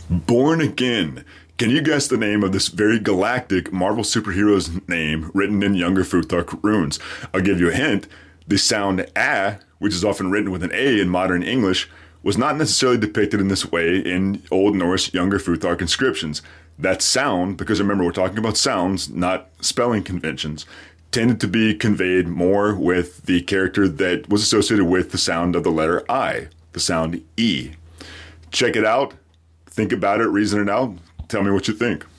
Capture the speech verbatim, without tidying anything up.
Born Again. Can you guess the name of this very galactic Marvel superhero's name written in Younger Futhark runes? I'll give you a hint. The sound A, which is often written with an A in modern English, was not necessarily depicted in this way in Old Norse Younger Futhark inscriptions. That sound, because remember we're talking about sounds, not spelling conventions, tended to be conveyed more with the character that was associated with the sound of the letter I, the sound E. Check it out. Think about it. Reason it out. Tell me what you think.